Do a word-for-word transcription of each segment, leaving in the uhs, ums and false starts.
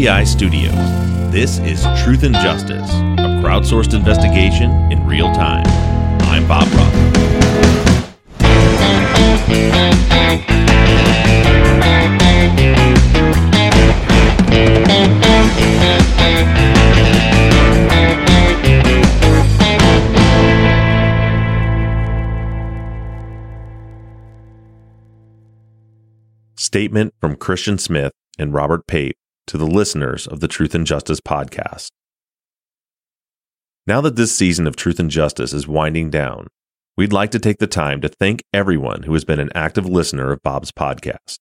B I Studios. This is Truth and Justice, a crowdsourced investigation in real time. I'm Bob Roth. Statement from Christian Smith and Robert Pape to the listeners of the Truth and Justice podcast. Now that this season of Truth and Justice is winding down, we'd like to take the time to thank everyone who has been an active listener of Bob's podcast.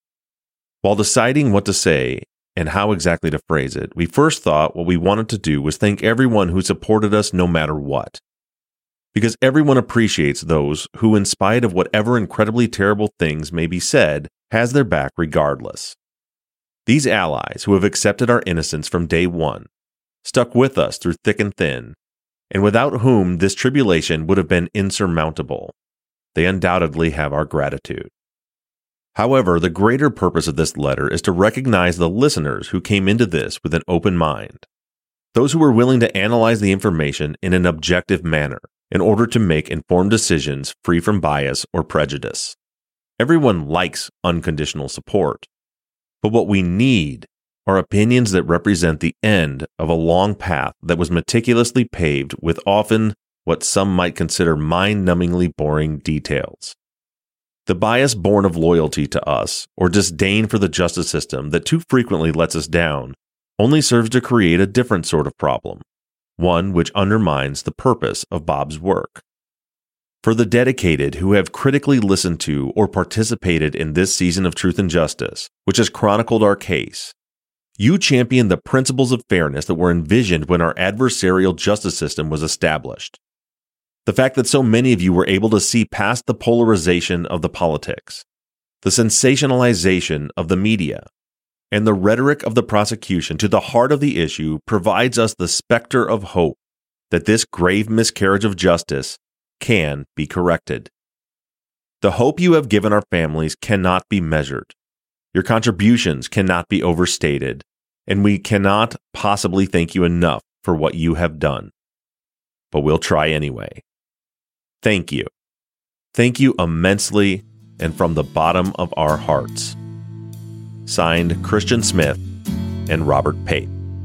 While deciding what to say and how exactly to phrase it, we first thought what we wanted to do was thank everyone who supported us no matter what. Because everyone appreciates those who, in spite of whatever incredibly terrible things may be said, has their back regardless. These allies who have accepted our innocence from day one, stuck with us through thick and thin, and without whom this tribulation would have been insurmountable, they undoubtedly have our gratitude. However, the greater purpose of this letter is to recognize the listeners who came into this with an open mind, those who were willing to analyze the information in an objective manner in order to make informed decisions free from bias or prejudice. Everyone likes unconditional support. But what we need are opinions that represent the end of a long path that was meticulously paved with often what some might consider mind-numbingly boring details. The bias born of loyalty to us or disdain for the justice system that too frequently lets us down only serves to create a different sort of problem, one which undermines the purpose of Bob's work. For the dedicated who have critically listened to or participated in this season of Truth and Justice, which has chronicled our case, you champion the principles of fairness that were envisioned when our adversarial justice system was established. The fact that so many of you were able to see past the polarization of the politics, the sensationalization of the media, and the rhetoric of the prosecution to the heart of the issue provides us the specter of hope that this grave miscarriage of justice can be corrected. The hope you have given our families cannot be measured. Your contributions cannot be overstated, and we cannot possibly thank you enough for what you have done. But we'll try anyway. Thank you. Thank you immensely and from the bottom of our hearts. Signed, Christian Smith and Robert Pape.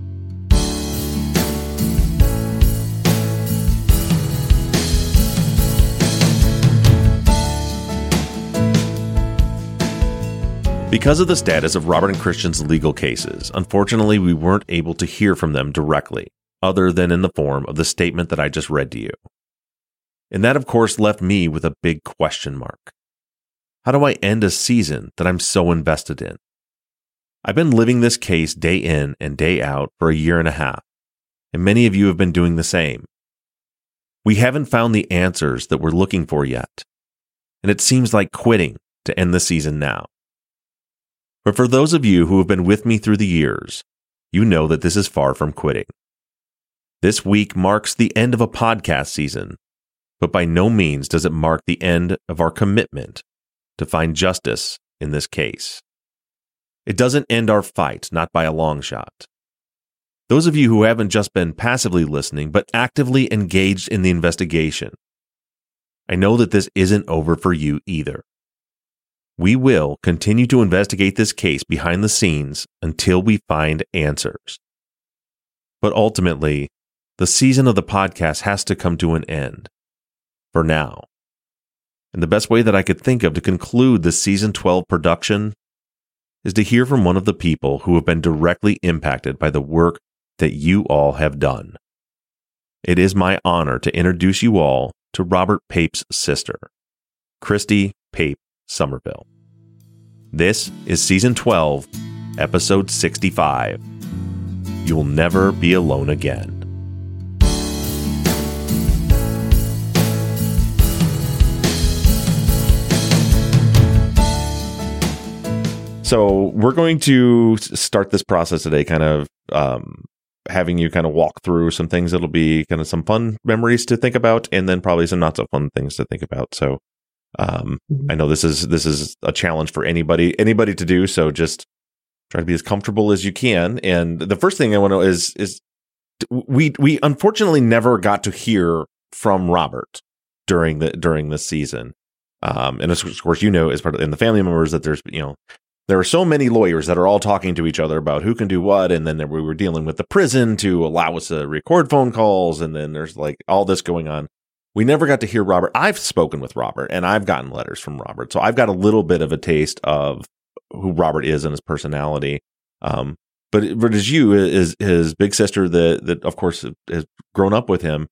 Because of the status of Robert and Christian's legal cases, unfortunately, we weren't able to hear from them directly, other than in the form of the statement that I just read to you. And that, of course, left me with a big question mark. How do I end a season that I'm so invested in? I've been living this case day in and day out for a year and a half, and many of you have been doing the same. We haven't found the answers that we're looking for yet, and it seems like quitting to end the season now. But for those of you who have been with me through the years, you know that this is far from quitting. This week marks the end of a podcast season, but by no means does it mark the end of our commitment to find justice in this case. It doesn't end our fight, not by a long shot. Those of you who haven't just been passively listening, but actively engaged in the investigation, I know that this isn't over for you either. We will continue to investigate this case behind the scenes until we find answers. But ultimately, the season of the podcast has to come to an end. For now. And the best way that I could think of to conclude this season twelve production is to hear from one of the people who have been directly impacted by the work that you all have done. It is my honor to introduce you all to Robert Pape's sister, Christy Pape Somerville. This is Season twelve, Episode sixty-five. You'll Never Be Alone Again. So we're going to start this process today, kind of um, having you kind of walk through some things that'll be kind of some fun memories to think about, and then probably some not so fun things to think about. So Um, I know this is this is a challenge for anybody anybody to do, so just Try to be as comfortable as you can. And the first thing I want to know is, is we, we unfortunately never got to hear from Robert during the, during this season. Um, and of course, you know, as part of in the family members that there's, you know, there are so many lawyers that are all talking to each other about who can do what. And then we were dealing with the prison to allow us to record phone calls. And then there's like all this going on. We never got to hear Robert. I've spoken with Robert and I've gotten letters from Robert. So I've got a little bit of a taste of who Robert is and his personality. Um, but, but as you, is his big sister that, that of course has grown up with him.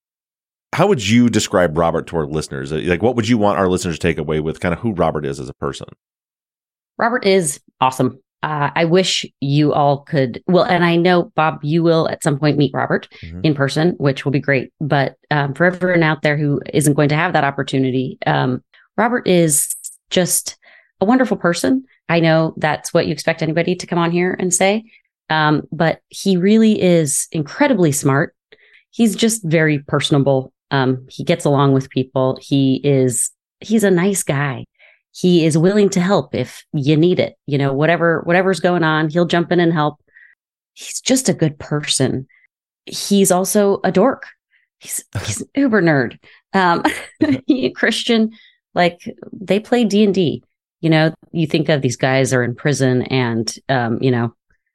How would you describe Robert to our listeners? Like, what would you want our listeners to take away with kind of who Robert is as a person? Robert is awesome. Uh, I wish you all could. Well, and I know, Bob, you will at some point meet Robert mm-hmm. in person, which will be great. But um, for everyone out there who isn't going to have that opportunity, um, Robert is just a wonderful person. I know that's what you expect anybody to come on here and say. Um, but he really is incredibly smart. He's just very personable. Um, he gets along with people. He is, he's a nice guy. He is willing to help if you need it. You know, whatever, whatever's going on, he'll jump in and help. He's just a good person. He's also a dork. He's, he's an uber nerd. Um, he, Christian, like they play D and D. You know, you think of these guys are in prison and, um, you know,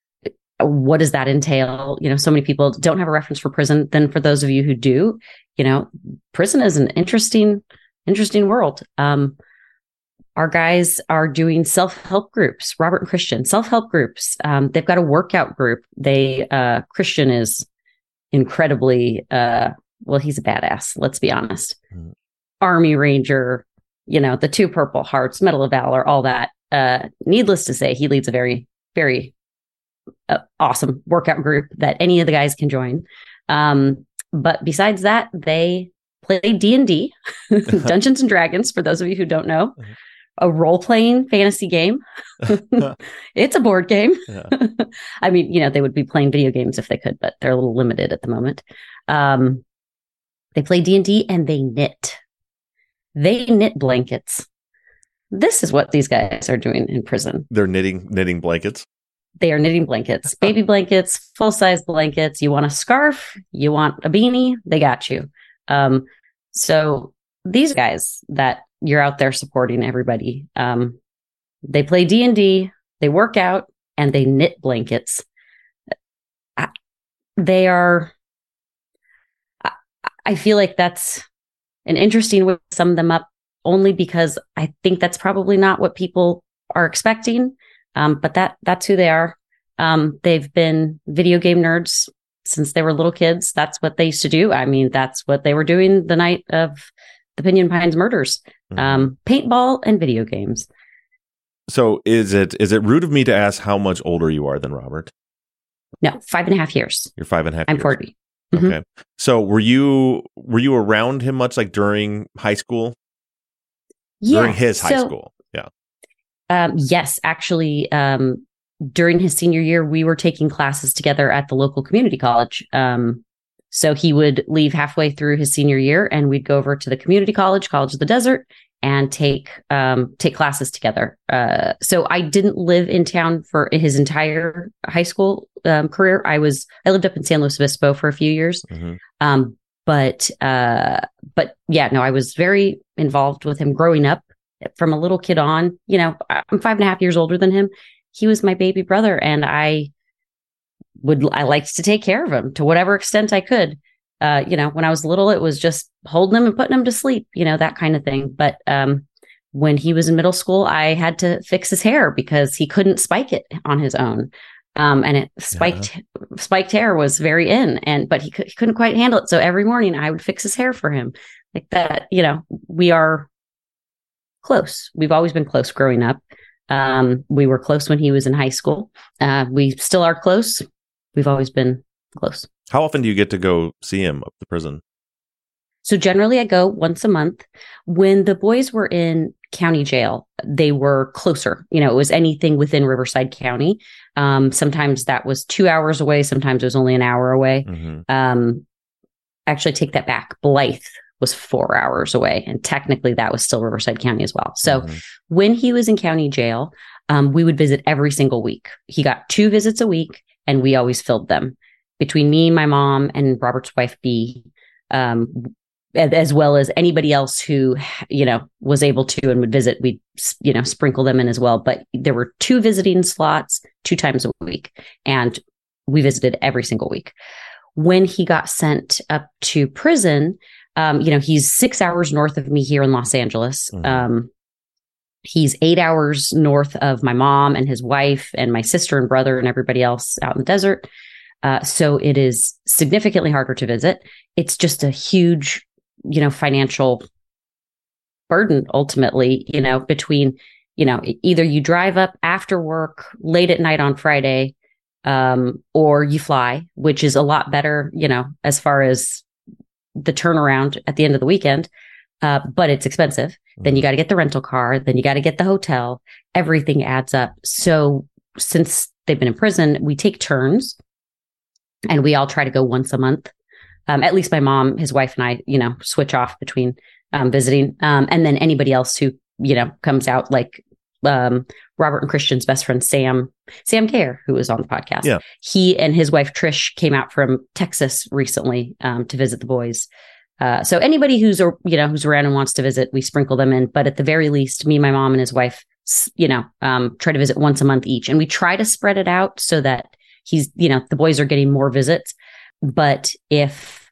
what does that entail? You know, so many people don't have a reference for prison. Then for those of you who do, you know, prison is an interesting, interesting world. Um, our guys are doing self-help groups, Robert and Christian, self-help groups. Um, they've got a workout group. They, uh, Christian is incredibly, uh, well, he's a badass. Let's be honest. Mm. Army Ranger, you know, the two Purple Hearts, Medal of Valor, all that. Uh, needless to say, he leads a very, very uh, awesome workout group that any of the guys can join. Um, but besides that, they play D and D, Dungeons and Dragons, for those of you who don't know, mm-hmm. a role-playing fantasy game. It's a board game. Yeah. I mean, you know, they would be playing video games if they could, but they're a little limited at the moment. Um, they play D and D and they knit. They knit blankets. This is what these guys are doing in prison. They're knitting knitting blankets. They are knitting blankets, baby blankets, full-size blankets. You want a scarf, you want a beanie, they got you. Um, so these guys that you're out there supporting everybody, um, they play D and D, they work out, and they knit blankets. I, they are, I, I feel like that's an interesting way to sum them up, only because I think that's probably not what people are expecting. Um, but that that's who they are. Um, they've been video game nerds since they were little kids. That's what they used to do. I mean, that's what they were doing the night of the Pinyon Pines murders. Mm-hmm. Um, paintball and video games. So is it is it rude of me to ask how much older you are than Robert? No, five and a half years. You're five and a half I'm years. forty. Okay. Mm-hmm. So were you were you around him much, like during high school? Yeah. During his high so, school. Yeah. Um, yes, actually, um, during his senior year, we were taking classes together at the local community college. Um, so he would leave halfway through his senior year and we'd go over to the community college, College of the Desert, and take um, take classes together. Uh, so I didn't live in town for his entire high school um, career. I was I lived up in San Luis Obispo for a few years. Mm-hmm. Um, but uh, but yeah, no, I was very involved with him growing up. From a little kid on, you know, I'm five and a half years older than him. He was my baby brother, and I would, I liked to take care of him to whatever extent I could. Uh, you know, when I was little, it was just holding him and putting him to sleep, you know, that kind of thing. But um, when he was in middle school, I had to fix his hair because he couldn't spike it on his own. Um, and it spiked, yeah. spiked hair was very in, and, but he, c- he couldn't quite handle it. So every morning I would fix his hair for him like that. You know, we are close. We've always been close growing up. Um, we were close when he was in high school. Uh, we still are close. We've always been close. How often do you get to go see him up the prison? So generally I go once a month. When the boys were in county jail, they were closer. You know, it was anything within Riverside County. Um, sometimes that was two hours away. Sometimes it was only an hour away. Mm-hmm. Um, actually take that back. Blythe was four hours away. And technically that was still Riverside County as well. So mm-hmm. when he was in county jail, Um, we would visit every single week. He got two visits a week, and we always filled them between me, my mom, and Robert's wife, B, um, as well as anybody else who, you know, was able to and would visit. We'd, you know, sprinkle them in as well. But there were two visiting slots two times a week, and we visited every single week. When he got sent up to prison, um, you know, he's six hours north of me here in Los Angeles. Mm-hmm. Um, he's eight hours north of my mom and his wife and my sister and brother and everybody else out in the desert. Uh, so it is significantly harder to visit. It's just a huge, you know, financial burden ultimately, you know, between, you know, either you drive up after work late at night on Friday, um, or you fly, which is a lot better, you know, as far as the turnaround at the end of the weekend. Uh, but it's expensive. Mm-hmm. Then you got to get the rental car. Then you got to get the hotel. Everything adds up. So since they've been in prison, we take turns and we all try to go once a month. Um, at least my mom, his wife, and I, you know, switch off between um, visiting. Um, and then anybody else who, you know, comes out, like um, Robert and Christian's best friend, Sam, Sam Gare, who was on the podcast. Yeah. He and his wife, Trish, came out from Texas recently um, to visit the boys. Uh, so anybody who's, you know, who's around and wants to visit, we sprinkle them in. But at the very least, me, my mom, and his wife, you know, um, try to visit once a month each. And we try to spread it out so that he's, you know, the boys are getting more visits. But if,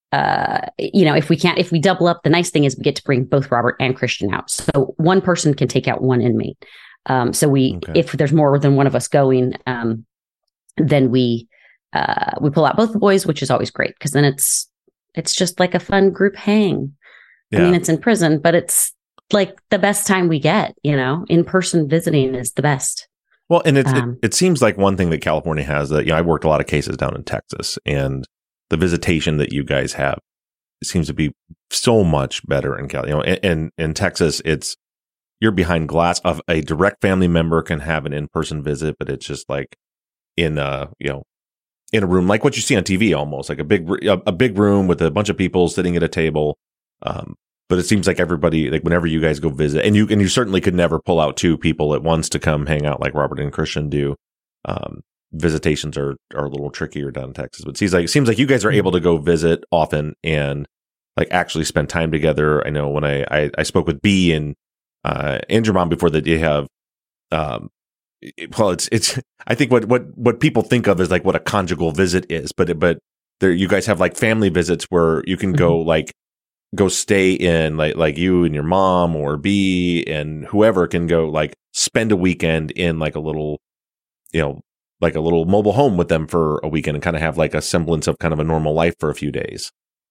uh, you know, if we can't, if we double up, the nice thing is we get to bring both Robert and Christian out. So one person can take out one inmate. Um, so we, okay. if there's more than one of us going, um, then we, uh, we pull out both the boys, which is always great because then it's, it's just like a fun group hang. Yeah. I mean, it's in prison, but it's like the best time we get, you know, in-person visiting is the best. Well, and it's, um, it, it seems like one thing that California has that, you know, I worked a lot of cases down in Texas, and the visitation that you guys have seems to be so much better in Cal. You know, in, in, in Texas, it's, you're behind glass. Of a direct family member can have an in-person visit, but it's just like in a, you know, in a room like what you see on T V, almost like a big, a, a big room with a bunch of people sitting at a table. Um, but it seems like everybody, like whenever you guys go visit, and you, and you certainly could never pull out two people at once to come hang out like Robert and Christian do. Um, visitations are, are a little trickier down in Texas, but it seems like, it seems like you guys are able to go visit often and like actually spend time together. I know when I, I, I spoke with B and, uh, and your mom before, that they have, um, well, it's, it's, I think what, what, what people think of is like what a conjugal visit is, but, but there, you guys have like family visits where you can go like, go stay in like, like you and your mom or B and whoever can go like spend a weekend in like a little, you know, like a little mobile home with them for a weekend and kind of have like a semblance of kind of a normal life for a few days.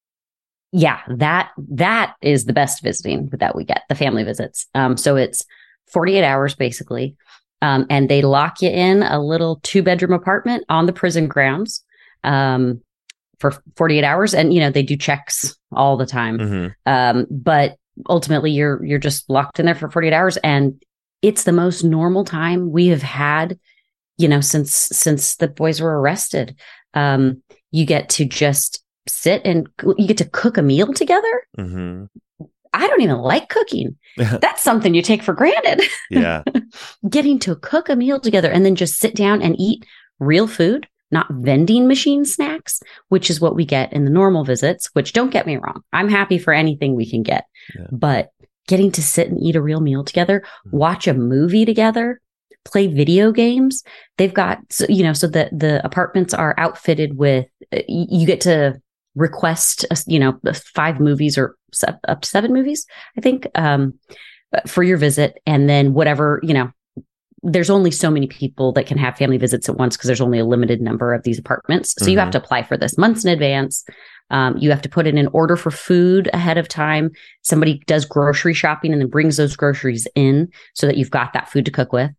Yeah, that, that is the best visiting that we get, the family visits. Um, so it's forty-eight hours basically. Um, and they lock you in a little two bedroom apartment on the prison grounds, um, for forty-eight hours. And, you know, they do checks all the time. Mm-hmm. Um, but ultimately you're, you're just locked in there for forty-eight hours. And it's the most normal time we have had, you know, since, since the boys were arrested. Um, you get to just sit and you get to cook a meal together. Mm-hmm. I don't even like cooking. That's something you take for granted. Yeah. Getting to cook a meal together and then just sit down and eat real food, not vending machine snacks, which is what we get in the normal visits, which don't get me wrong. I'm happy for anything we can get, yeah. But getting to sit and eat a real meal together, watch a movie together, play video games. They've got, so, you know, so the, the apartments are outfitted with, you get to request, you know, five movies or up to seven movies, I think, um, for your visit. And then whatever, you know, there's only so many people that can have family visits at once because there's only a limited number of these apartments. So mm-hmm. you have to apply for this months in advance. Um, you have to put in an order for food ahead of time. Somebody does grocery shopping and then brings those groceries in so that you've got that food to cook with.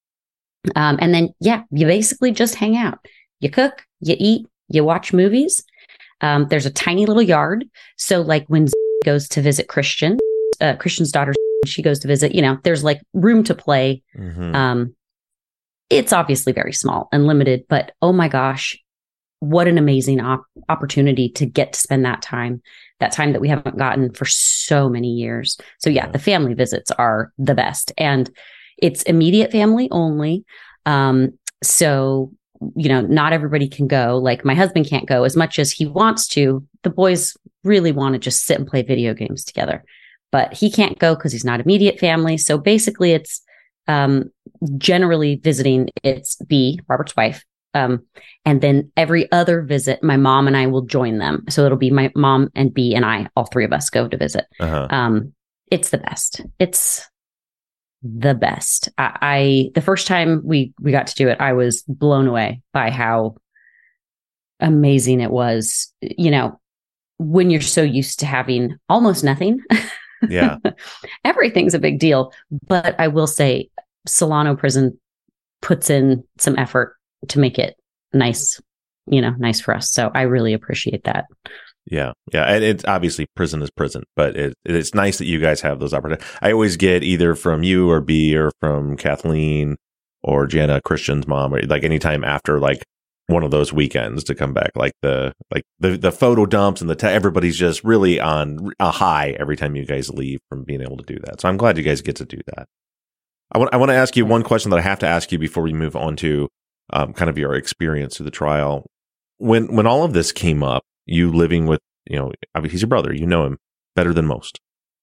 Um, and then, yeah, you basically just hang out. You cook, you eat, you watch movies. Um, there's a tiny little yard. So like when goes to visit Christian, uh, Christian's daughter, she goes to visit, you know, there's like room to play. Mm-hmm. Um, it's obviously very small and limited, but oh my gosh, what an amazing op- opportunity to get to spend that time, that time that we haven't gotten for so many years. So yeah, yeah, the family visits are the best. And it's immediate family only. Um, so, you know, not everybody can go. Like my husband can't go as much as he wants to. The boys really want to just sit and play video games together, but he can't go because he's not immediate family. So basically it's um, generally visiting. It's B, Robert's wife. Um, and then every other visit, my mom and I will join them. So it'll be my mom and B and I, all three of us go to visit. Uh-huh. Um, it's the best. It's the best. I, I the first time we we got to do it, I was blown away by how amazing it was. You know, when you're so used to having almost nothing. Yeah. Everything's a big deal. But I will say Solano Prison puts in some effort to make it nice, you know, nice for us. So I really appreciate that. Yeah. Yeah. And it's obviously prison is prison, but it, it's nice that you guys have those opportunities. I always get either from you or B or from Kathleen or Jana, Christian's mom, or like anytime after like one of those weekends to come back, like the, like the, the photo dumps and the, te- everybody's just really on a high every time you guys leave from being able to do that. So I'm glad you guys get to do that. I want, I want to ask you one question that I have to ask you before we move on to Um, kind of your experience through the trial. When when all of this came up, you living with, you know, obviously he's your brother, you know him better than most.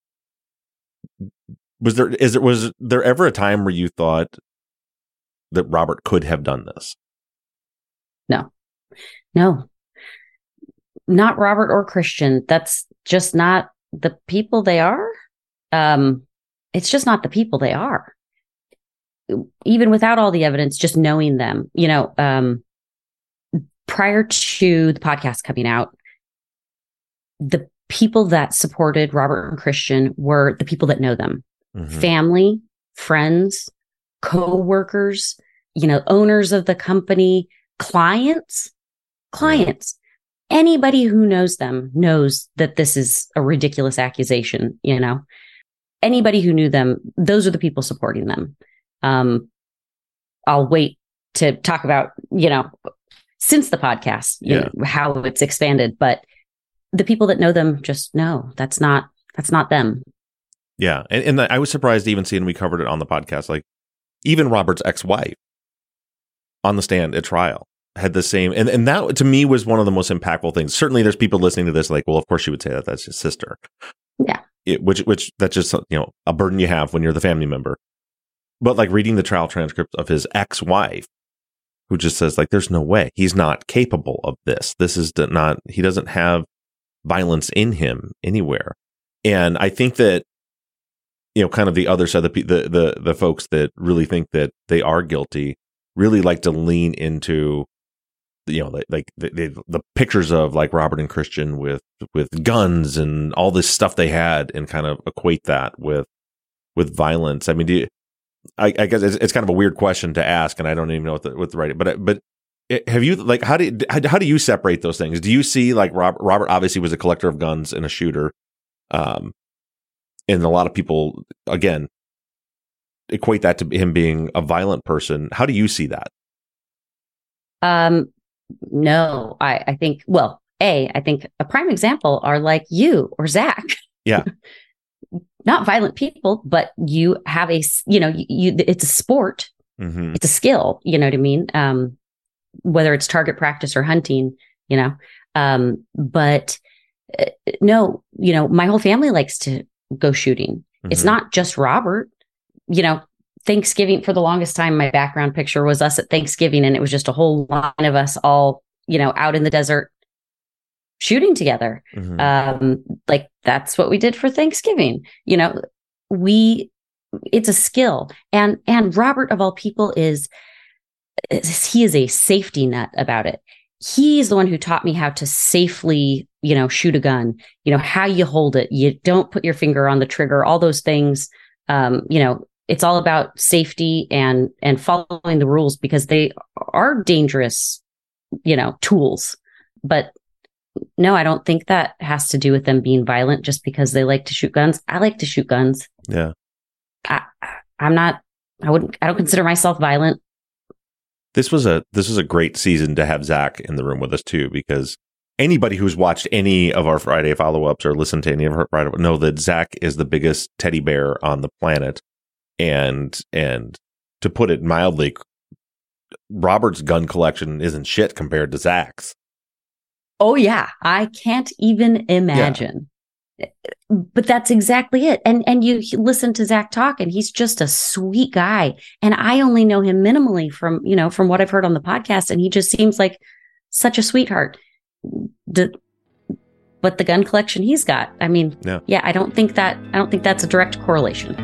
Was there is there was there ever a time where you thought that Robert could have done this? No, no, not Robert or Christian. That's just not the people they are. Um, it's just not the people they are. Even without all the evidence, just knowing them, you know, um, prior to the podcast coming out, the people that supported Robert and Christian were the people that know them, mm-hmm. family, friends, co-workers, you know, owners of the company, clients, clients, yeah. Anybody who knows them knows that this is a ridiculous accusation. You know, anybody who knew them, those are the people supporting them. Um, I'll wait to talk about, you know, since the podcast, you yeah. know, how it's expanded, but the people that know them just know that's not, that's not them. Yeah. And, and I was surprised even seeing, we covered it on the podcast, like even Robert's ex-wife on the stand at trial had the same. And, and that to me was one of the most impactful things. Certainly there's people listening to this like, well, of course she would say that that's his sister. Yeah. It, which, which that's just, you know, a burden you have when you're the family member. But like reading the trial transcript of his ex-wife, who just says like, there's no way he's not capable of this. This is not, he doesn't have violence in him anywhere. And I think that, you know, kind of the other side, the, the, the, the folks that really think that they are guilty really like to lean into, you know, like, like the, the, the pictures of like Robert and Christian with, with guns and all this stuff they had and kind of equate that with, with violence. I mean, do you, I, I guess it's, it's kind of a weird question to ask, and I don't even know what the, what the right. But but have you like how do you, how, how do you separate those things? Do you see like Robert? Robert obviously was a collector of guns and a shooter, um, and a lot of people again equate that to him being a violent person. How do you see that? Um, no, I I think well, a I think a prime example are like you or Zach. Yeah. Not violent people, but you have a, you know, you, you it's a sport. Mm-hmm. It's a skill, you know what I mean? Um, whether it's target practice or hunting, you know, um, but uh, no, you know, my whole family likes to go shooting. Mm-hmm. It's not just Robert, you know, Thanksgiving for the longest time, my background picture was us at Thanksgiving and it was just a whole line of us all, you know, out in the desert shooting together. Mm-hmm. Um, like that's what we did for Thanksgiving. You know, we, it's a skill. And, and Robert of all people is, is, he is a safety nut about it. He's the one who taught me how to safely, you know, shoot a gun, you know, how you hold it. You don't put your finger on the trigger, all those things. Um, you know, it's all about safety and, and following the rules because they are dangerous, you know, tools, but no, I don't think that has to do with them being violent just because they like to shoot guns. I like to shoot guns. Yeah. I, I'm not, I wouldn't, I don't consider myself violent. This was a, this was a great season to have Zach in the room with us too, because anybody who's watched any of our Friday follow-ups or listened to any of our Friday know that Zach is the biggest teddy bear on the planet. and and to put it mildly, Robert's gun collection isn't shit compared to Zach's. Oh yeah, I can't even imagine. Yeah. But that's exactly it. And and you listen to Zach talk, and he's just a sweet guy. And I only know him minimally from, you know, from what I've heard on the podcast, and he just seems like such a sweetheart. The, but the gun collection he's got, I mean, yeah. yeah, I don't think that I don't think that's a direct correlation.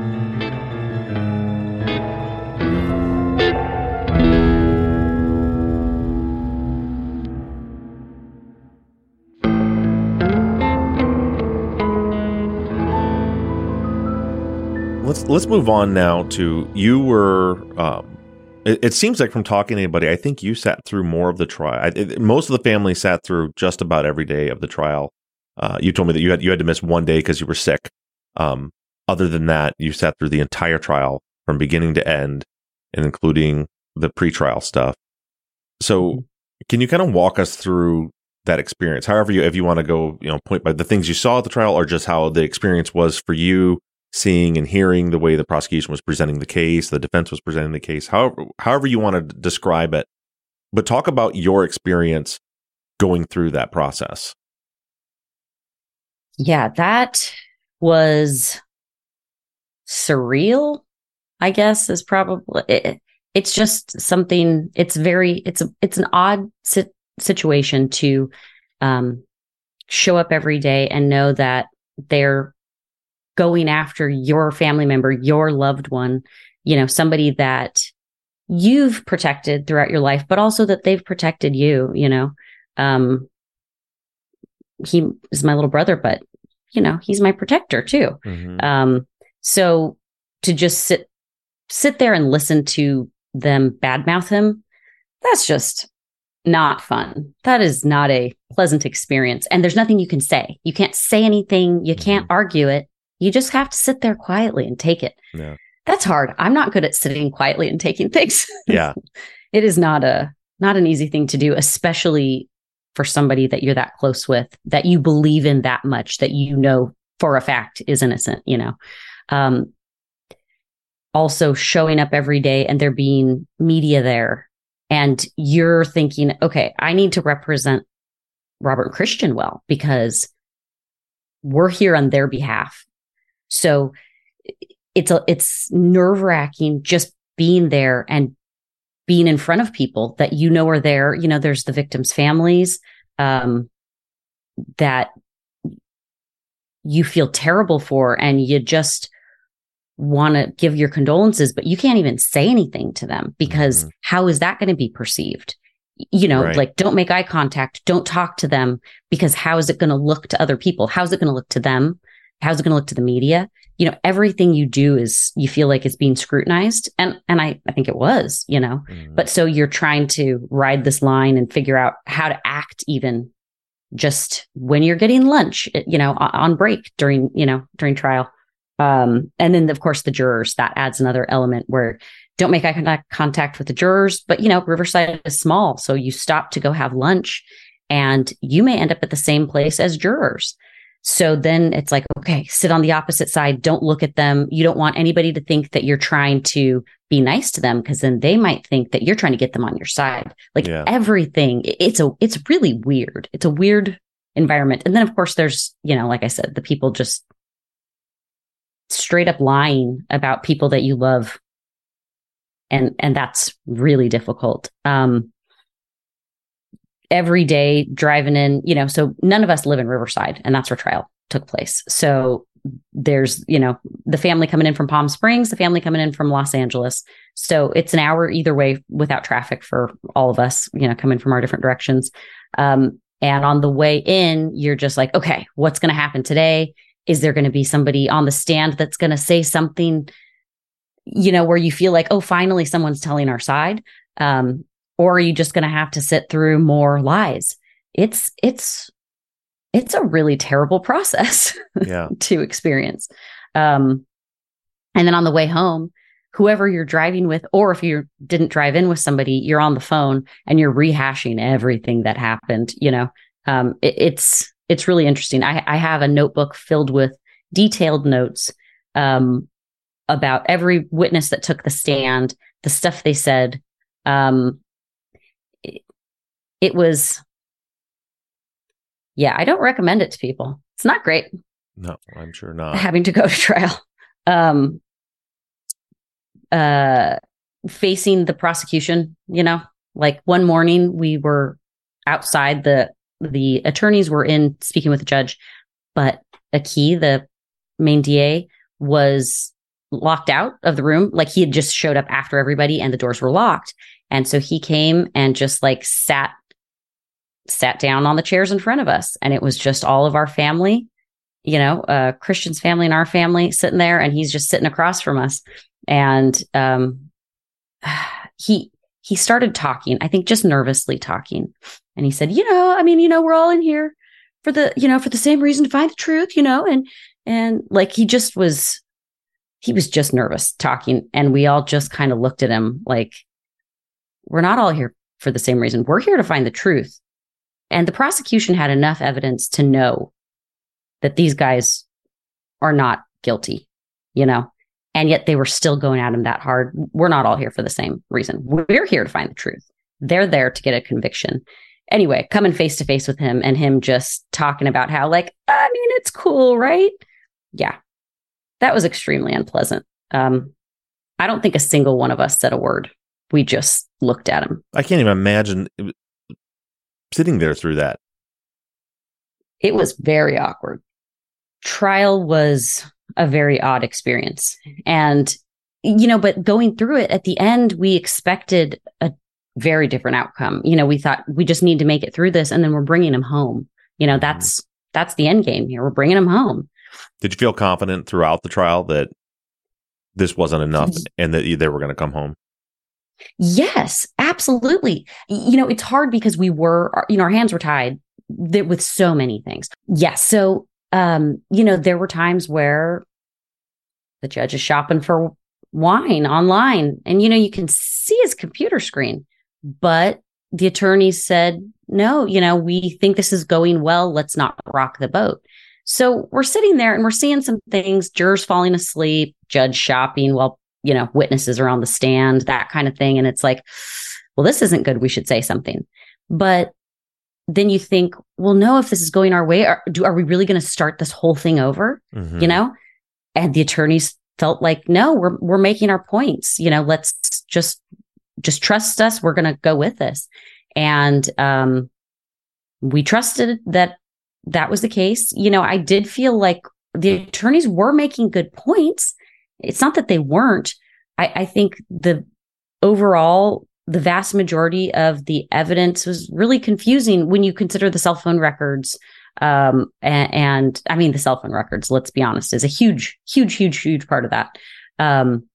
Let's let's move on now to you were. Um, it, it seems like from talking to anybody, I think you sat through more of the trial. I, it, most of the family sat through just about every day of the trial. Uh, you told me that you had you had to miss one day because you were sick. Um, other than that, you sat through the entire trial from beginning to end, and including the pretrial stuff. So, can you kind of walk us through that experience? However, you if you want to go, you know, point by the things you saw at the trial, or just how the experience was for you. Seeing and hearing the way the prosecution was presenting the case, the defense was presenting the case, however, however you want to describe it, but talk about your experience going through that process. Yeah, that was surreal, I guess, is probably, it, it's just something, it's very, it's a, it's an odd si- situation to um, show up every day and know that they're going after your family member, your loved one, you know, somebody that you've protected throughout your life, but also that they've protected you, you know. Um, he is my little brother, but, you know, he's my protector too. Mm-hmm. Um, so to just sit, sit there and listen to them badmouth him, that's just not fun. That is not a pleasant experience. And there's nothing you can say. You can't say anything. You can't mm-hmm. argue it. You just have to sit there quietly and take it. Yeah. That's hard. I'm not good at sitting quietly and taking things. Yeah. It is not a not an easy thing to do, especially for somebody that you're that close with, that you believe in that much, that you know for a fact is innocent, you know. Um, also showing up every day and there being media there and you're thinking, okay, I need to represent Robert and Christian well because we're here on their behalf. So it's a, it's nerve-wracking just being there and being in front of people that you know are there. You know, there's the victims' families um, that you feel terrible for, and you just want to give your condolences, but you can't even say anything to them because mm-hmm. how is that going to be perceived? You know, right. like don't make eye contact, don't talk to them because how is it going to look to other people? How's it going to look to them? How's it going to look to the media? You know, everything you do is, you feel like it's being scrutinized. And, and I, I think it was, you know, mm. but so you're trying to ride this line and figure out how to act even just when you're getting lunch, you know, on break during, you know, during trial. Um, and then of course the jurors, that adds another element where don't make eye contact, contact with the jurors, but you know, Riverside is small. So you stop to go have lunch and you may end up at the same place as jurors. So then it's like, okay, sit on the opposite side. Don't look at them. You don't want anybody to think that you're trying to be nice to them because then they might think that you're trying to get them on your side. Like yeah. everything, it's a, it's really weird. It's a weird environment. And then of course there's, you know, like I said, the people just straight up lying about people that you love. And, and that's really difficult. Um, every day driving in, you know, so none of us live in Riverside and that's where trial took place. So there's, you know, the family coming in from Palm Springs, the family coming in from Los Angeles. So it's an hour either way without traffic for all of us, you know, coming from our different directions. Um, and on the way in, you're just like, okay, what's going to happen today? Is there going to be somebody on the stand that's going to say something, you know, where you feel like, oh, finally someone's telling our side? Um, Or are you just going to have to sit through more lies? It's it's it's a really terrible process yeah. to experience. Um, and then on the way home, whoever you're driving with, or if you didn't drive in with somebody, you're on the phone and you're rehashing everything that happened. You know, um, it, it's it's really interesting. I, I have a notebook filled with detailed notes um, about every witness that took the stand, the stuff they said. Um, it, it was, yeah, I don't recommend it to people. It's not great. No, I'm sure not. Having to go to trial. Um, uh, facing the prosecution, you know, like one morning we were outside, the the attorneys were in speaking with the judge, but Aki, the main D A, was locked out of the room. Like he had just showed up after everybody and the doors were locked. And so he came and just like sat sat down on the chairs in front of us. And it was just all of our family, you know, uh, Christian's family and our family sitting there. And he's just sitting across from us. And um, he he started talking, I think just nervously talking. And he said, you know, I mean, you know, we're all in here for the, you know, for the same reason, to find the truth, you know, and and like he just was, he was just nervous talking. And we all just kind of looked at him like, we're not all here for the same reason. We're here to find the truth. And the prosecution had enough evidence to know that these guys are not guilty, you know, and yet they were still going at him that hard. We're not all here for the same reason. We're here to find the truth. They're there to get a conviction. Anyway, coming face to face with him and him just talking about how, like, I mean, it's cool, right? Yeah, that was extremely unpleasant. Um, I don't think a single one of us said a word. We just looked at him. I can't even imagine sitting there through that. It was very awkward. Trial was a very odd experience. And, you know, but going through it at the end, we expected a very different outcome. You know, we thought we just need to make it through this and then we're bringing him home. You know, that's, that's the end game here. We're bringing him home. Did you feel confident throughout the trial that this wasn't enough and that they were going to come home? Yes, absolutely. You know, it's hard because we were, you know, our hands were tied with so many things. Yes. So, um, you know, there were times where the judge is shopping for wine online and, you know, you can see his computer screen, but the attorneys said, no, you know, we think this is going well. Let's not rock the boat. So we're sitting there and we're seeing some things, jurors falling asleep, judge shopping while, you know, witnesses are on the stand, that kind of thing. And it's like, well, this isn't good. We should say something. But then you think, well, no, if this is going our way, are, do, are we really going to start this whole thing over? Mm-hmm. You know? And the attorneys felt like, no, we're, we're making our points, you know, let's just, just trust us. We're going to go with this. And, um, we trusted that that was the case. You know, I did feel like the attorneys were making good points. It's not that they weren't. I, I think the overall, the vast majority of the evidence was really confusing when you consider the cell phone records. Um, and, and I mean, the cell phone records, let's be honest, is a huge, huge, huge, huge part of that. Um,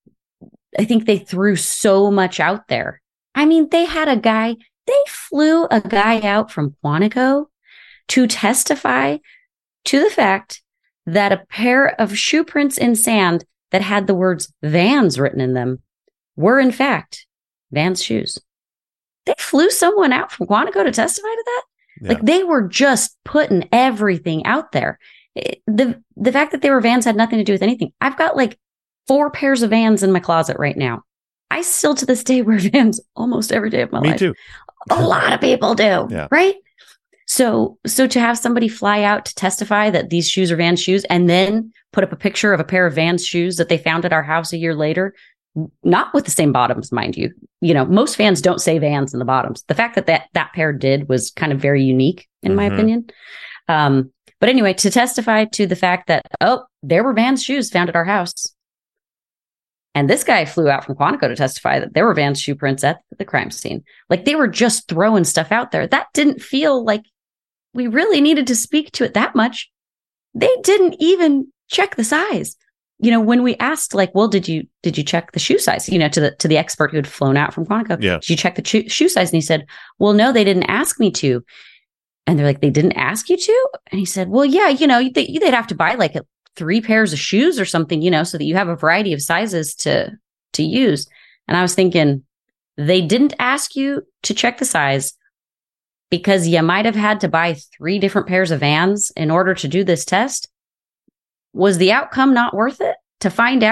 I think they threw so much out there. I mean, they had a guy, they flew a guy out from Quantico to testify to the fact that a pair of shoe prints in sand that had the words Vans written in them were in fact Vans shoes. They flew someone out from Quantico to testify to that. Yeah. Like they were just putting everything out there. It, the the fact that they were Vans had nothing to do with anything. I've got like four pairs of Vans in my closet right now. I still to this day wear Vans almost every day of my Me life. Me too. A lot of people do, yeah. Right? So, so to have somebody fly out to testify that these shoes are Vans shoes and then put up a picture of a pair of Vans shoes that they found at our house a year later, not with the same bottoms, mind you. You know, most fans don't say Vans in the bottoms. The fact that that, that pair did was kind of very unique, in mm-hmm. my opinion. Um, but anyway, to testify to the fact that, oh, there were Vans shoes found at our house. And this guy flew out from Quantico to testify that there were Vans shoe prints at the crime scene. Like they were just throwing stuff out there. That didn't feel like we really needed to speak to it that much. They didn't even check the size. You know, when we asked, like, well, did you did you check the shoe size? You know, to the to the expert who had flown out from Quantico, yeah. Did you check the cho- shoe size? And he said, well, no, they didn't ask me to. And they're like, they didn't ask you to? And he said, well, yeah, you know, they, they'd have to buy like a, three pairs of shoes or something, you know, so that you have a variety of sizes to to use. And I was thinking, they didn't ask you to check the size because you might have had to buy three different pairs of Vans in order to do this test. Was the outcome not worth it to find out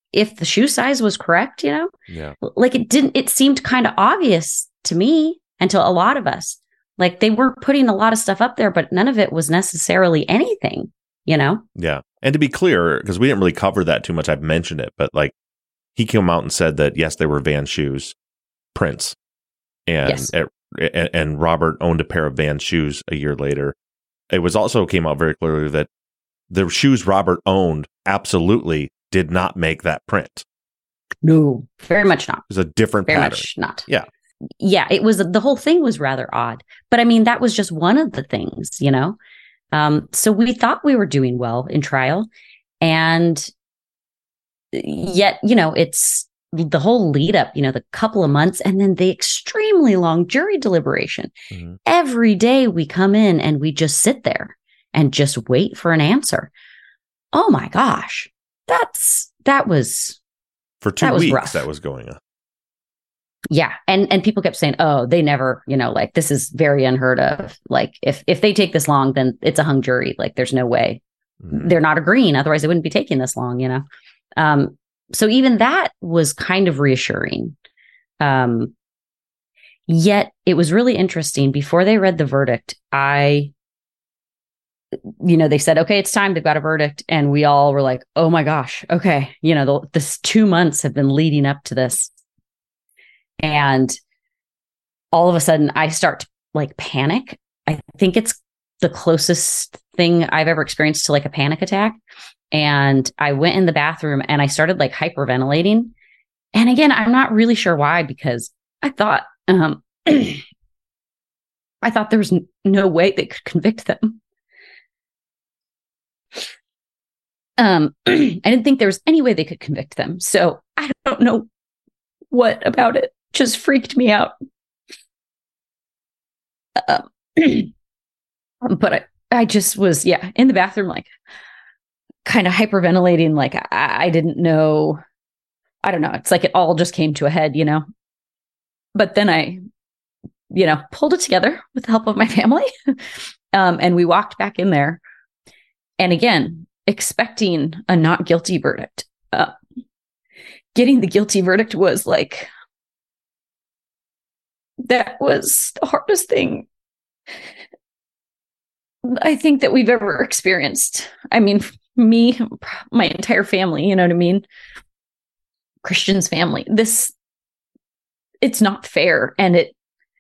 if the shoe size was correct, you know, yeah, like it didn't, it seemed kind of obvious to me and to a lot of us. Like they were putting a lot of stuff up there, but none of it was necessarily anything, you know? yeah. And to be clear, because we didn't really cover that too much, I've mentioned it, but like he came out and said that, yes, they were Vans shoes, prints. And, Yes. it, and, and Robert owned a pair of Vans shoes a year later. It was also came out very clearly that the shoes Robert owned absolutely did not make that print. No, very much not. It was a different Very pattern. much not. Yeah. Yeah, it was, the whole thing was rather odd. But I mean, that was just one of the things, you know? Um, so we thought we were doing well in trial. And yet, you know, it's the whole lead up, you know, the couple of months and then the extremely long jury deliberation. Mm-hmm. Every day we come in and we just sit there and just wait for an answer. Oh my gosh. That's, that was, for two that was weeks rough. That was going on. Yeah. And, and people kept saying, oh, they never, you know, like this is very unheard of. Like if, if they take this long, then it's a hung jury. Like there's no way. Mm-hmm. They're not agreeing. Otherwise they wouldn't be taking this long, you know? Um, so even that was kind of reassuring. Um, yet it was really interesting. Before they read the verdict, I, you know, they said, okay, it's time. They've got a verdict. And we all were like, oh my gosh. Okay. You know, the, this two months have been leading up to this. And all of a sudden I start to like panic. I think it's the closest thing I've ever experienced to like a panic attack. And I went in the bathroom and I started like hyperventilating. And again, I'm not really sure why, because I thought, um, I thought there was n- no way they could convict them. Um, I didn't think there was any way they could convict them. So I don't know what about it just freaked me out. Uh, but I, I just was, yeah, in the bathroom, like kind of hyperventilating. Like I, I didn't know. I don't know. It's like it all just came to a head, you know? But then I, you know, pulled it together with the help of my family. um, and we walked back in there. And again, expecting a not guilty verdict. Uh, getting the guilty verdict was like, that was the hardest thing I think that we've ever experienced. I mean, me, my entire family, you know what I mean? Christian's family. This, it's not fair. And it,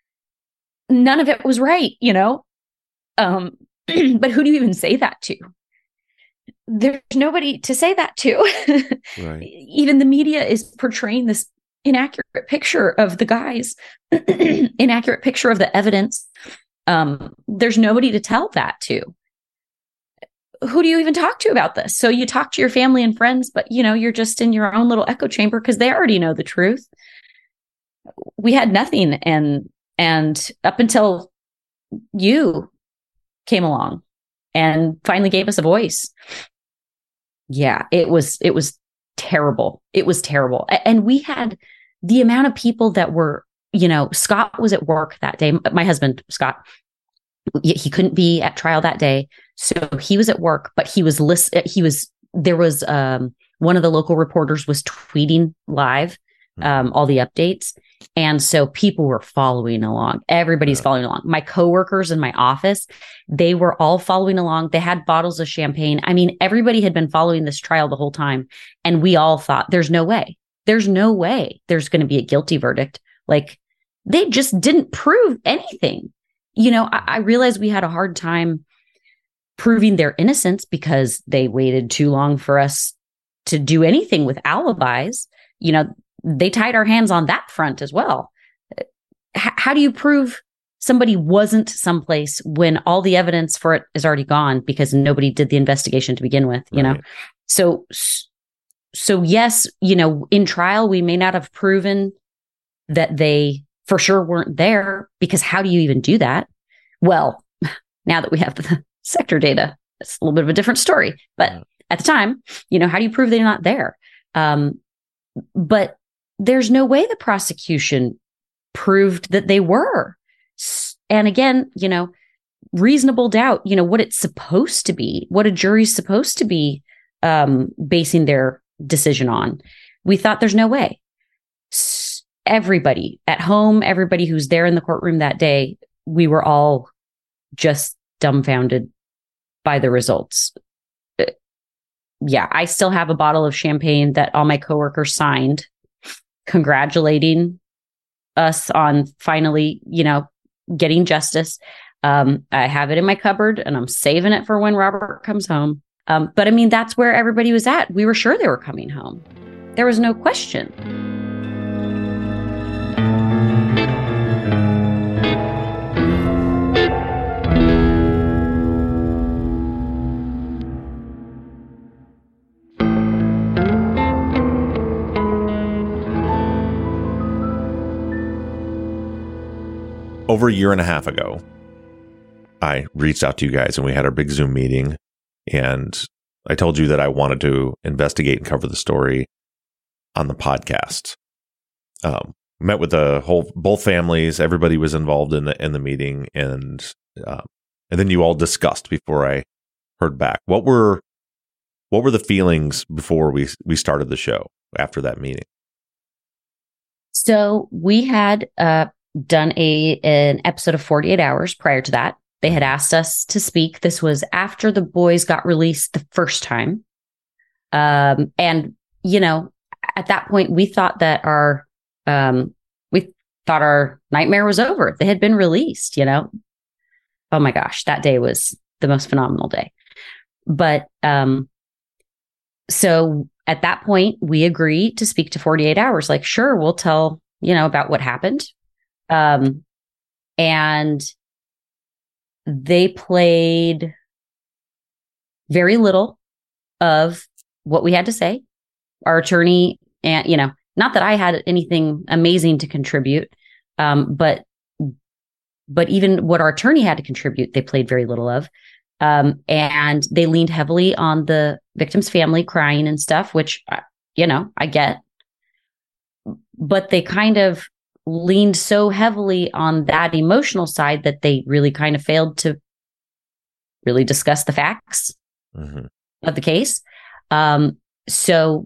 none of it was right, you know? Um, but who do you even say that to? There's nobody to say that to. Right. Even the media is portraying this inaccurate picture of the guys, inaccurate picture of the evidence. Um, there's nobody to tell that to. Who do you even talk to about this? So you talk to your family and friends, but you know, you're just in your own little echo chamber because they already know the truth. We had nothing. And, and up until you came along and finally gave us a voice. Yeah, it was, it was terrible. It was terrible. And we had the amount of people that were, you know, Scott was at work that day. My husband, Scott, he couldn't be at trial that day. So he was at work, but he was list. He was, there was, um, one of the local reporters was tweeting live, um, all the updates. And so people were following along. Everybody's yeah. following along. My coworkers in my office, they were all following along. They had bottles of champagne. I mean, everybody had been following this trial the whole time. And we all thought there's no way, there's no way there's going to be a guilty verdict. Like they just didn't prove anything. You know, I, I realized we had a hard time proving their innocence because they waited too long for us to do anything with alibis. You know, they tied our hands on that front as well. H- how do you prove somebody wasn't someplace when all the evidence for it is already gone because nobody did the investigation to begin with, you right. know? So, so yes, you know, in trial, we may not have proven that they for sure weren't there because how do you even do that? Well, now that we have the sector data, it's a little bit of a different story, but yeah. at the time, you know, how do you prove they're not there? Um, but there's no way the prosecution proved that they were. And again, you know, reasonable doubt, you know, what it's supposed to be, what a jury's supposed to be um, basing their decision on. We thought there's no way. S- Everybody at home, everybody who's there in the courtroom that day, we were all just dumbfounded by the results. Uh, Yeah, I still have a bottle of champagne that all my coworkers signed, congratulating us on finally, you know, getting justice. Um, I have it in my cupboard and I'm saving it for when Robert comes home. Um, but I mean, that's where everybody was at. We were sure they were coming home. There was no question. Over a year and a half ago, I reached out to you guys and we had our big Zoom meeting, and I told you that I wanted to investigate and cover the story on the podcast. Um, met with the whole both families. Everybody was involved in the in the meeting, and uh, and then you all discussed before I heard back. What were what were the feelings before we we started the show after that meeting? So we had uh, done a an episode of forty-eight hours prior to that. They had asked us to speak. This was after the boys got released the first time. Um, and, you know, at that point, we thought that our, um, we thought our nightmare was over. They had been released, you know. Oh my gosh, that day was the most phenomenal day. But, um, so at that point, we agreed to speak to forty-eight hours. Like, sure, we'll tell, you know, about what happened. Um, and they played very little of what we had to say. Our attorney, and you know, not that I had anything amazing to contribute, um, but but even what our attorney had to contribute, they played very little of. Um, and they leaned heavily on the victim's family crying and stuff, which, you know, I get. But they kind of leaned so heavily on that emotional side that they really kind of failed to really discuss the facts mm-hmm. of the case. Um, so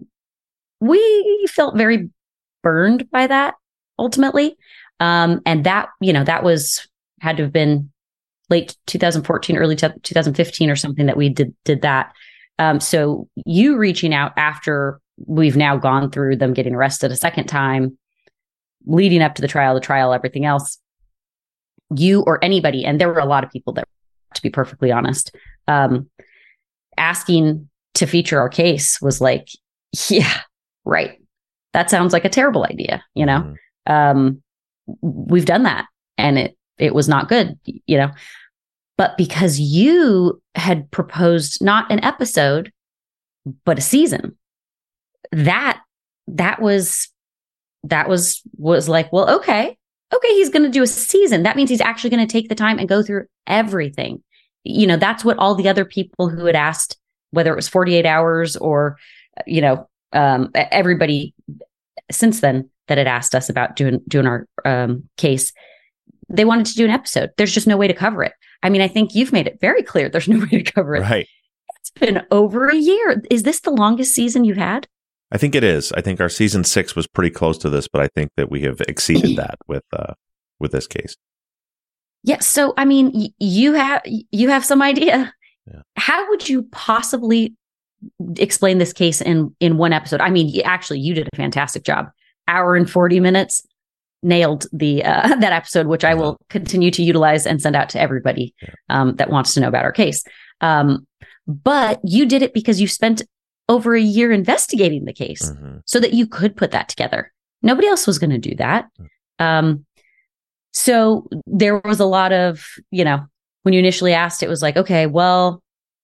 we felt very burned by that ultimately. Um, and that, you know, that was, had to have been late two thousand fourteen, early two thousand fifteen or something that we did, did that. Um, so you reaching out after we've now gone through them getting arrested a second time, leading up to the trial, the trial, everything else, you or anybody, and there were a lot of people there, to be perfectly honest, um, asking to feature our case was like, yeah, right. That sounds like a terrible idea. You know, mm-hmm. um, we've done that and it, it was not good, you know, but because you had proposed not an episode, but a season, that, that was, that was, was like, well, okay, okay. He's going to do a season. That means he's actually going to take the time and go through everything. You know, that's what all the other people who had asked, whether it was forty-eight hours or, you know, um, everybody since then that had asked us about doing, doing our um, case, they wanted to do an episode. There's just no way to cover it. I mean, I think you've made it very clear there's no way to cover it. Right. It's been over a year. Is this the longest season you've had? I think it is. I think our season six was pretty close to this, but I think that we have exceeded that with uh, with this case. Yeah. So, I mean, y- you have you have some idea. Yeah. How would you possibly explain this case in in one episode? I mean, actually, you did a fantastic job. Hour and forty minutes, nailed the uh, that episode, which I will continue to utilize and send out to everybody yeah. um, that wants to know about our case. Um, but you did it because you spent over a year investigating the case mm-hmm. so that you could put that together. Nobody else was going to do that. Um, so there was a lot of, you know, when you initially asked, it was like, okay, well,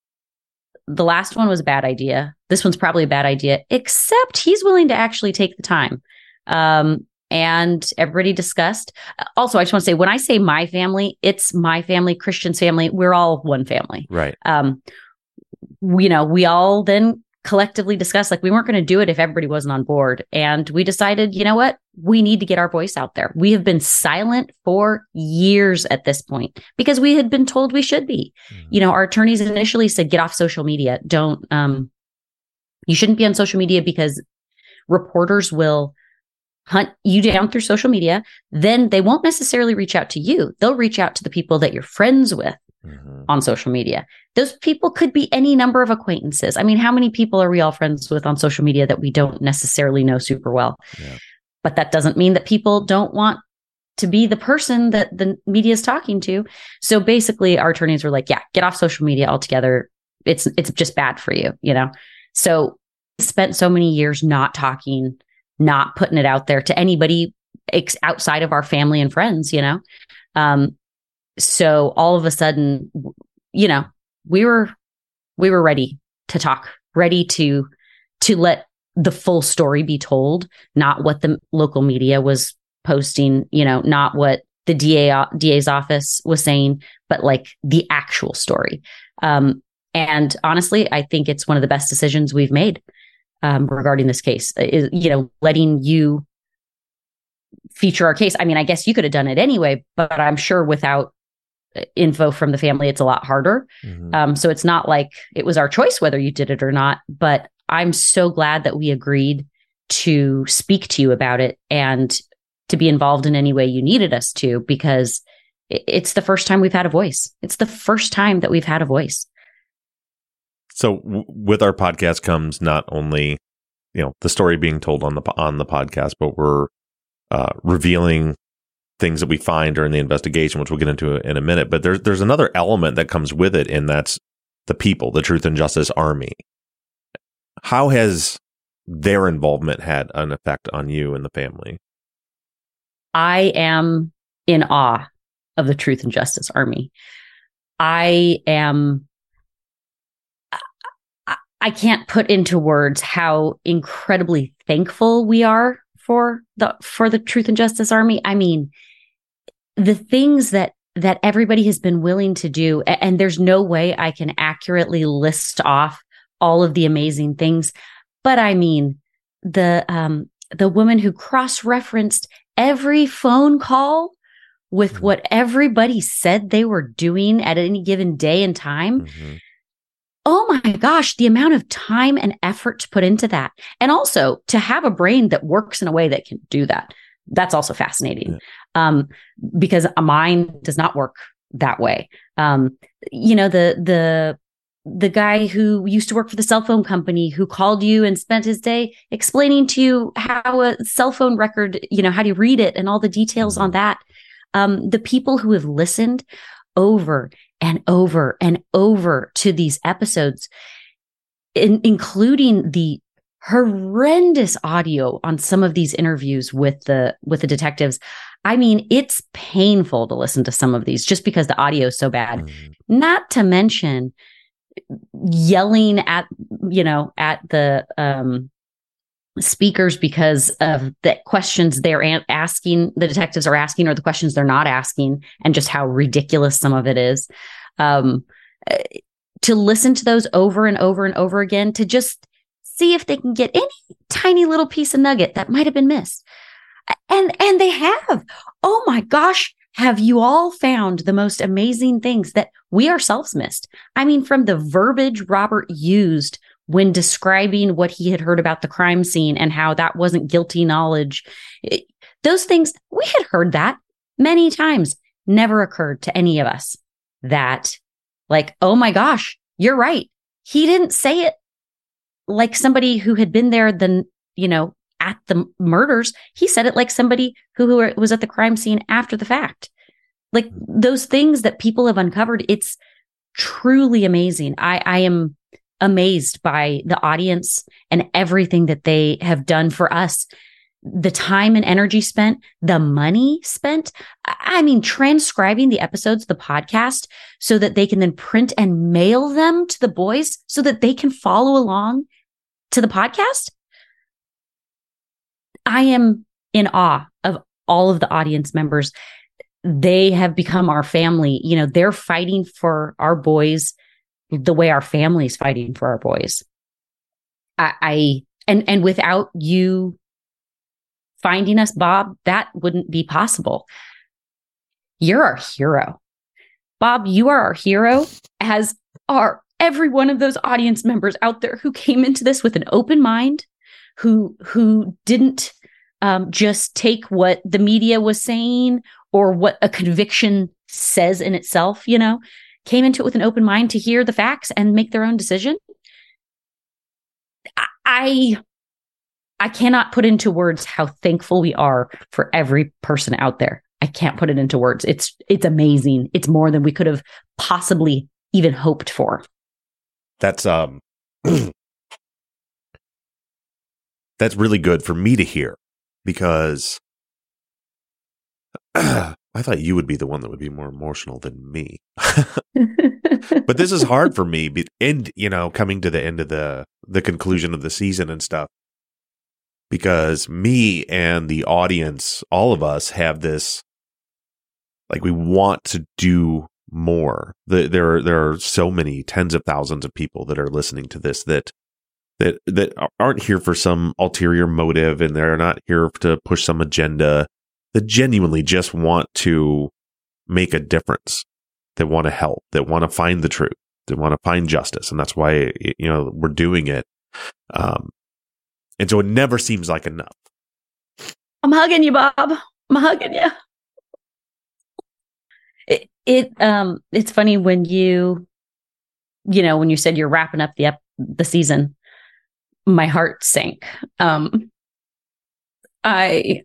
the last one was a bad idea. This one's probably a bad idea, except he's willing to actually take the time. Um, and everybody discussed. Also, I just want to say, when I say my family, it's my family, Christian's family. We're all one family. Right. Um, we, you know, we all then collectively discussed, like, we weren't going to do it if everybody wasn't on board. And we decided, you know what? We need to get our voice out there. We have been silent for years at this point because we had been told we should be. Mm-hmm. You know, our attorneys initially said, get off social media. Don't, um, You shouldn't be on social media because reporters will hunt you down through social media. Then they won't necessarily reach out to you. They'll reach out to the people that you're friends with mm-hmm. on social media. Those people could be any number of acquaintances. I mean, how many people are we all friends with on social media that we don't necessarily know super well? Yeah. But that doesn't mean that people don't want to be the person that the media is talking to. So basically our attorneys were like, yeah, get off social media altogether. It's, it's just bad for you, you know? So spent so many years not talking, not putting it out there to anybody ex- outside of our family and friends, you know? Um, so all of a sudden, you know, we were, we were ready to talk, ready to, to let the full story be told, not what the local media was posting, you know, not what the D A, D A's office was saying, but like the actual story. Um, and honestly, I think it's one of the best decisions we've made um, regarding this case, is, you know, letting you feature our case. I mean, I guess you could have done it anyway, but I'm sure without info from the family, it's a lot harder. Mm-hmm. Um, so it's not like it was our choice whether you did it or not, but I'm so glad that we agreed to speak to you about it and to be involved in any way you needed us to, because it's the first time we've had a voice. It's the first time that we've had a voice. So w- with our podcast comes not only, you know, the story being told on the on the podcast, but we're uh, revealing things that we find during the investigation, which we'll get into in a minute. But there's there's another element that comes with it, and that's the people, the Truth and Justice Army. How has their involvement had an effect on you and the family? I am in awe of the Truth and Justice Army. I am, I, I can't put into words how incredibly thankful we are for the, for the Truth and Justice Army. I mean, the things that, that everybody has been willing to do, and there's no way I can accurately list off all of the amazing things. But I mean, the, um, the woman who cross-referenced every phone call with mm-hmm. what everybody said they were doing at any given day and time. Mm-hmm. Oh my gosh, the amount of time and effort to put into that. And also to have a brain that works in a way that can do that. That's also fascinating. Yeah. Um, because mine does not work that way. Um, you know, the, the, the guy who used to work for the cell phone company who called you and spent his day explaining to you how a cell phone record, you know, how do you read it and all the details mm-hmm. on that. Um, the people who have listened over and over and over to these episodes, in, including the horrendous audio on some of these interviews with the, with the detectives. I mean, it's painful to listen to some of these just because the audio is so bad, mm-hmm. not to mention yelling at, you know, at the um, speakers because of the questions they're a- asking, the detectives are asking, or the questions they're not asking, and just how ridiculous some of it is. Um, to listen to those over and over and over again, to just see if they can get any tiny little piece of nugget that might have been missed. And, and they have. Oh my gosh. Have you all found the most amazing things that we ourselves missed? I mean, from the verbiage Robert used when describing what he had heard about the crime scene and how that wasn't guilty knowledge. It, those things, we had heard that many times. Never occurred to any of us that, like, oh my gosh, you're right. He didn't say it like somebody who had been there, the, you know, at the murders. He said it like somebody who, who was at the crime scene after the fact. Like those things that people have uncovered, it's truly amazing. I, I am amazed by the audience and everything that they have done for us. The time and energy spent, the money spent. I mean, transcribing the episodes, the podcast, so that they can then print and mail them to the boys so that they can follow along to the podcast. I am in awe of all of the audience members. They have become our family. You know, they're fighting for our boys the way our family's fighting for our boys. I, I and and without you finding us, Bob, that wouldn't be possible. You're our hero. Bob, you are our hero, as are every one of those audience members out there who came into this with an open mind, who who didn't um, just take what the media was saying or what a conviction says in itself, you know, came into it with an open mind to hear the facts and make their own decision. I I cannot put into words how thankful we are for every person out there. I can't put it into words. It's it's amazing. It's more than we could have possibly even hoped for. That's um that's really good for me to hear, because I thought you would be the one that would be more emotional than me. But this is hard for me, and you know, coming to the end of the the conclusion of the season and stuff, because me and the audience, all of us, have this, like, we want to do more. The, there are there are so many tens of thousands of people that are listening to this that that that aren't here for some ulterior motive, and they're not here to push some agenda. That genuinely just want to make a difference, that want to help, that want to find the truth, that want to find justice, and that's why, you know, we're doing it. Um, and so it never seems like enough. I'm hugging you, Bob. I'm hugging you. It it um it's funny when you, you know, when you said you're wrapping up the ep- the season, my heart sank. Um, I.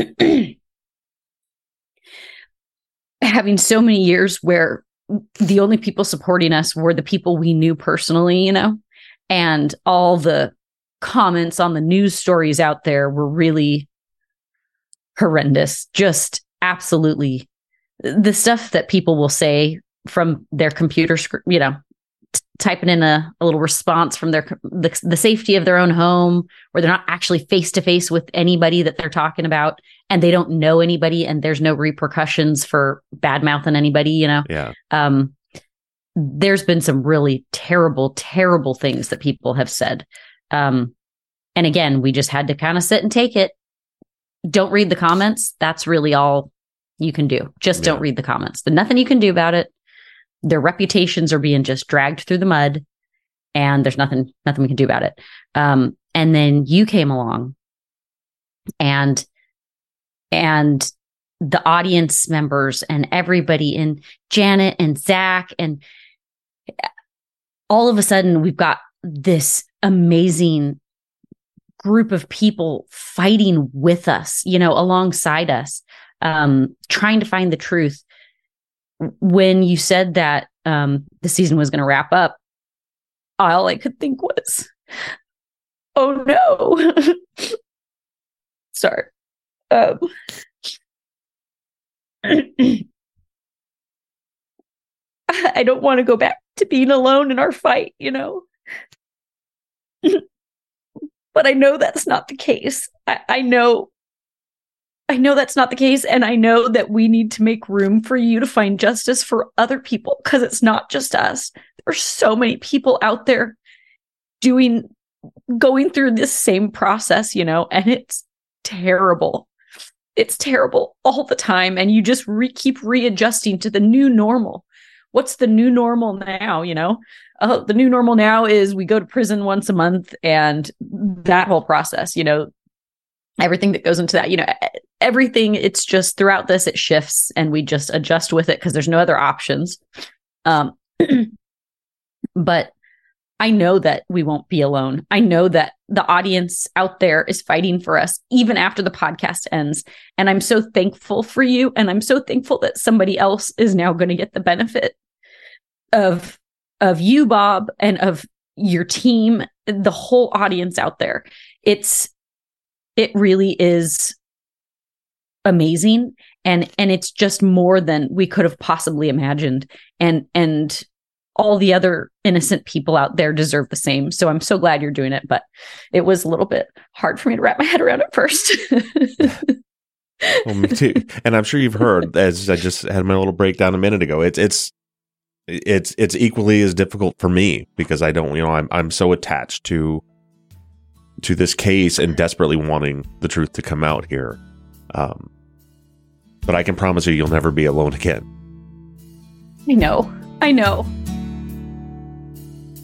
Having so many years where the only people supporting us were the people we knew personally, you know, and all the comments on the news stories out there were really horrendous. Just absolutely the stuff that people will say from their computer, you know, t- typing in a, a little response from their the, the safety of their own home, where they're not actually face to face with anybody that they're talking about, and they don't know anybody, and there's no repercussions for bad mouthing anybody, you know? Yeah. Um, there's been some really terrible, terrible things that people have said. Um, and again, we just had to kind of sit and take it. Don't read the comments. That's really all you can do. Just yeah. don't read the comments. There's nothing you can do about it. Their reputations are being just dragged through the mud, and there's nothing, nothing we can do about it. Um, and then you came along, and And the audience members and everybody, and Janet and Zach, and all of a sudden we've got this amazing group of people fighting with us, you know, alongside us, um, trying to find the truth. When you said that um, the season was going to wrap up, all I could think was, oh no. Sorry. Um, I don't want to go back to being alone in our fight, you know. But I know that's not the case. I, I know, I know that's not the case, and I know that we need to make room for you to find justice for other people, because it's not just us. There's so many people out there doing, going through this same process, you know, and it's terrible. It's terrible all the time. And you just re- keep readjusting to the new normal. What's the new normal now? You know, uh, the new normal now is we go to prison once a month, and that whole process, you know, everything that goes into that, you know, everything. It's just throughout this, it shifts, and we just adjust with it because there's no other options. Um, but I know that we won't be alone. I know that the audience out there is fighting for us even after the podcast ends. And I'm so thankful for you. And I'm so thankful that somebody else is now going to get the benefit of, of you, Bob, and of your team, the whole audience out there. It's, it really is amazing. And, and it's just more than we could have possibly imagined. And, and, all the other innocent people out there deserve the same. So I'm so glad you're doing it, but it was a little bit hard for me to wrap my head around at first. Well, me too. And I'm sure you've heard, as I just had my little breakdown a minute ago, it's it's it's it's equally as difficult for me, because I don't, you know, I'm I'm so attached to to this case and desperately wanting the truth to come out here. Um, but I can promise you, you'll never be alone again. I know. I know.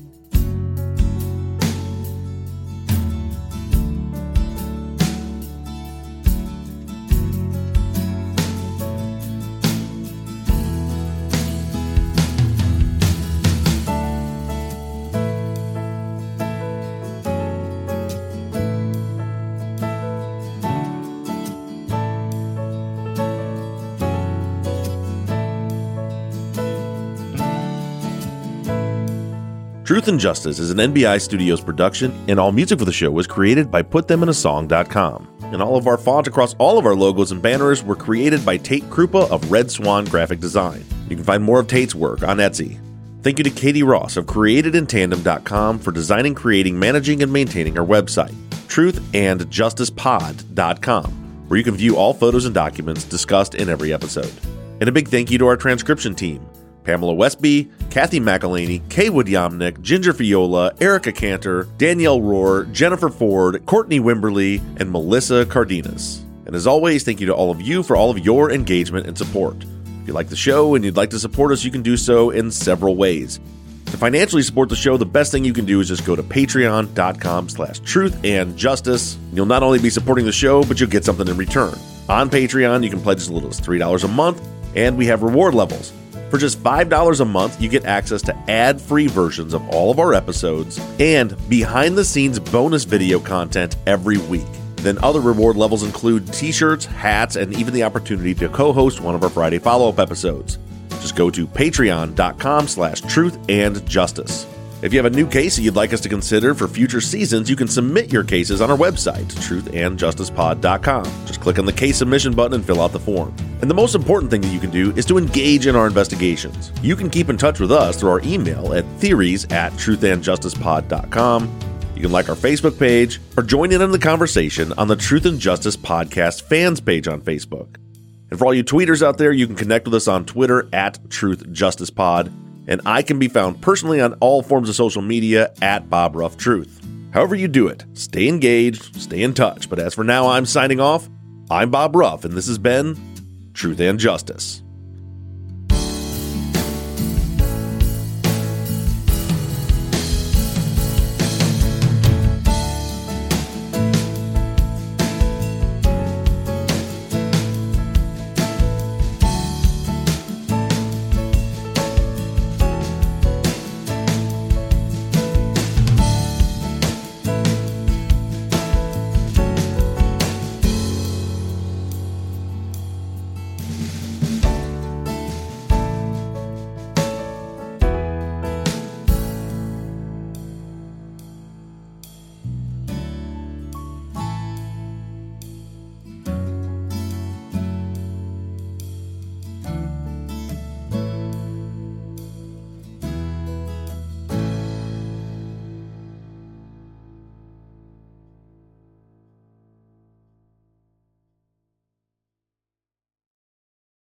Truth and Justice is an N B I Studios production, and all music for the show was created by put them in a song dot com. And all of our fonts across all of our logos and banners were created by Tate Krupa of Red Swan Graphic Design. You can find more of Tate's work on Etsy. Thank you to Katie Ross of created in tandem dot com for designing, creating, managing, and maintaining our website, truth and justice pod dot com, where you can view all photos and documents discussed in every episode. And a big thank you to our transcription team, Pamela Westby, Kathy McElhaney, Kaywood Yomnick, Ginger Fiola, Erica Cantor, Danielle Rohr, Jennifer Ford, Courtney Wimberly, and Melissa Cardenas. And as always, thank you to all of you for all of your engagement and support. If you like the show and you'd like to support us, you can do so in several ways. To financially support the show, the best thing you can do is just go to patreon dot com slash truth and justice. You'll not only be supporting the show, but you'll get something in return. On Patreon, you can pledge as little as three dollars a month, and we have reward levels. For just five dollars a month, you get access to ad-free versions of all of our episodes and behind-the-scenes bonus video content every week. Then other reward levels include t-shirts, hats, and even the opportunity to co-host one of our Friday follow-up episodes. Just go to patreon dot com slash truth and justice. If you have a new case that you'd like us to consider for future seasons, you can submit your cases on our website, truth and justice pod dot com. Just click on the case submission button and fill out the form. And the most important thing that you can do is to engage in our investigations. You can keep in touch with us through our email at theories at truth and justice pod dot com. You can like our Facebook page or join in on the conversation on the Truth and Justice Podcast fans page on Facebook. And for all you tweeters out there, you can connect with us on Twitter at Truth Justice Pod. And I can be found personally on all forms of social media at Bob Ruff Truth. However you do it, stay engaged, stay in touch. But as for now, I'm signing off. I'm Bob Ruff, and this has been Truth and Justice.